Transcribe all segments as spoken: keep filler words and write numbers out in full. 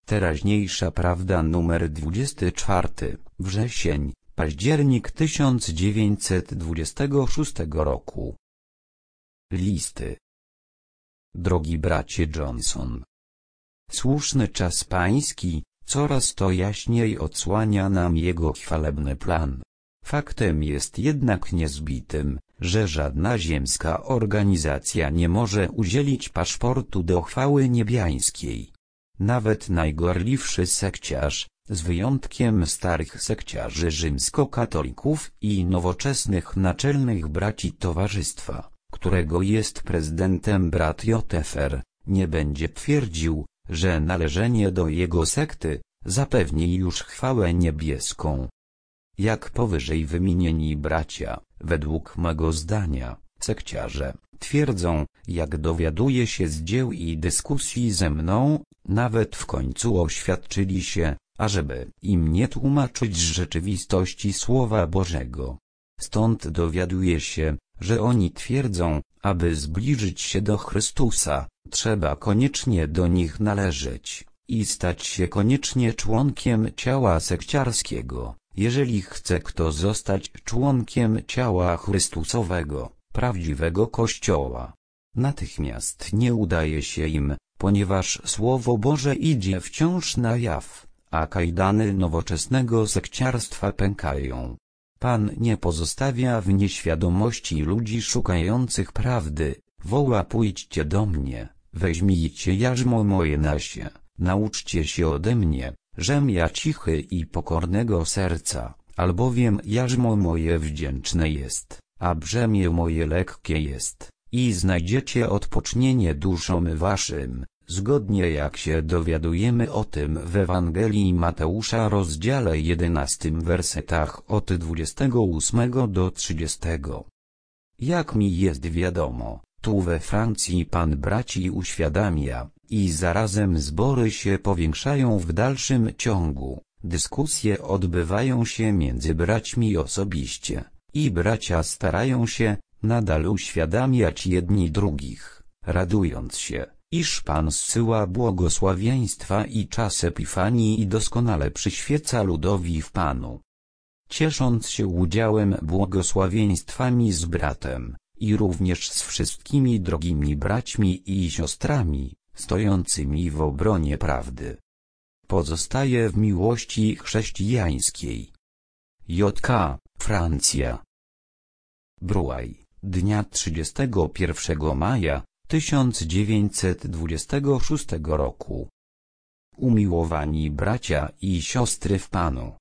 Teraźniejsza prawda numer dwudziesty czwarty, wrzesień, październik tysiąc dziewięćset dwudziestego szóstego roku. Listy. Drogi bracie Johnson. Słuszny czas pański coraz to jaśniej odsłania nam jego chwalebny plan. Faktem jest jednak niezbitym, że żadna ziemska organizacja nie może udzielić paszportu do chwały niebiańskiej. Nawet najgorliwszy sekciarz, z wyjątkiem starych sekciarzy rzymskokatolików i nowoczesnych naczelnych braci towarzystwa, którego jest prezydentem brat Jotefer, nie będzie twierdził, że należenie do jego sekty zapewni już chwałę niebieską. Jak powyżej wymienieni bracia, według mego zdania, sekciarze, twierdzą, jak dowiaduje się z dzieł i dyskusji ze mną, nawet w końcu oświadczyli się, ażeby im nie tłumaczyć rzeczywistości Słowa Bożego. Stąd dowiaduje się, że oni twierdzą, aby zbliżyć się do Chrystusa, trzeba koniecznie do nich należeć i stać się koniecznie członkiem ciała sekciarskiego, jeżeli chce kto zostać członkiem ciała Chrystusowego, prawdziwego Kościoła. Natychmiast nie udaje się im, ponieważ Słowo Boże idzie wciąż na jaw, a kajdany nowoczesnego sekciarstwa pękają. Pan nie pozostawia w nieświadomości ludzi szukających prawdy, woła: pójdźcie do mnie, weźmijcie jarzmo moje na się, nauczcie się ode mnie, żem ja cichy i pokornego serca, albowiem jarzmo moje wdzięczne jest, a brzemię moje lekkie jest, i znajdziecie odpocznienie duszom waszym, zgodnie jak się dowiadujemy o tym w Ewangelii Mateusza rozdziale jedenastym wersetach od dwudziestego ósmego do trzydziestego. Jak mi jest wiadomo, tu we Francji Pan braci uświadamia, i zarazem zbory się powiększają w dalszym ciągu, dyskusje odbywają się między braćmi osobiście, i bracia starają się nadal uświadamiać jedni drugich, radując się, iż Pan zsyła błogosławieństwa i czas Epifanii i doskonale przyświeca ludowi w Panu. Ciesząc się udziałem błogosławieństwami z bratem, i również z wszystkimi drogimi braćmi i siostrami, stojącymi w obronie prawdy. Pozostaje w miłości chrześcijańskiej. J K, Francja. Bruaj, dnia trzydziestego pierwszego maja tysiąc dziewięćset dwudziestego szóstego roku. Umiłowani bracia i siostry w Panu.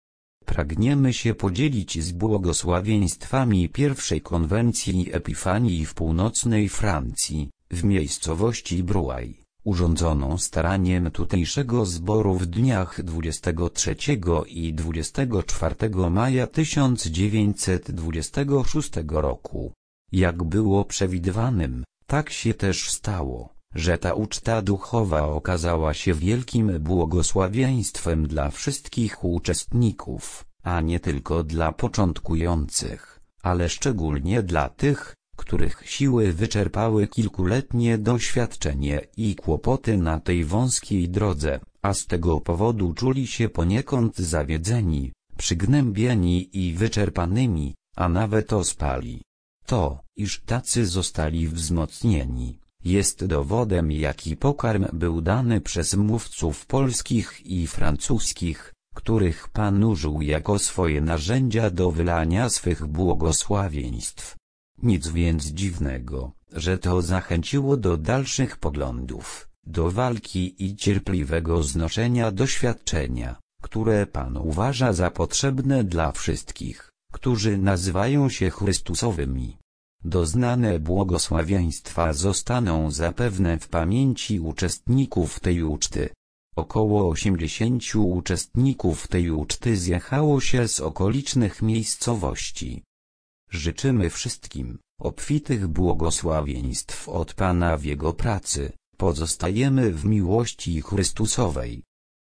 Pragniemy się podzielić z błogosławieństwami pierwszej konwencji Epifanii w północnej Francji, w miejscowości Bruaj, urządzoną staraniem tutejszego zboru w dniach dwudziestego trzeciego i dwudziestego czwartego maja tysiąc dziewięćset dwudziestego szóstego roku. Jak było przewidywanym, tak się też stało, że ta uczta duchowa okazała się wielkim błogosławieństwem dla wszystkich uczestników, a nie tylko dla początkujących, ale szczególnie dla tych, których siły wyczerpały kilkuletnie doświadczenie i kłopoty na tej wąskiej drodze, a z tego powodu czuli się poniekąd zawiedzeni, przygnębieni i wyczerpanymi, a nawet ospali. To, iż tacy zostali wzmocnieni, jest dowodem, jaki pokarm był dany przez mówców polskich i francuskich, których Pan użył jako swoje narzędzia do wylania swych błogosławieństw. Nic więc dziwnego, że to zachęciło do dalszych poglądów, do walki i cierpliwego znoszenia doświadczenia, które Pan uważa za potrzebne dla wszystkich, którzy nazywają się Chrystusowymi. Doznane błogosławieństwa zostaną zapewne w pamięci uczestników tej uczty. Około osiemdziesięciu uczestników tej uczty zjechało się z okolicznych miejscowości. Życzymy wszystkim obfitych błogosławieństw od Pana w Jego pracy, pozostajemy w miłości Chrystusowej.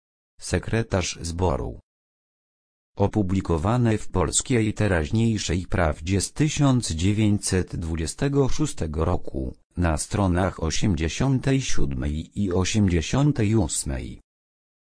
Sekretarz zboru. Opublikowane w Polskiej Teraźniejszej Prawdzie z tysiąc dziewięćset dwudziestego szóstego roku, na stronach osiemdziesiątej siódmej i osiemdziesiątej ósmej.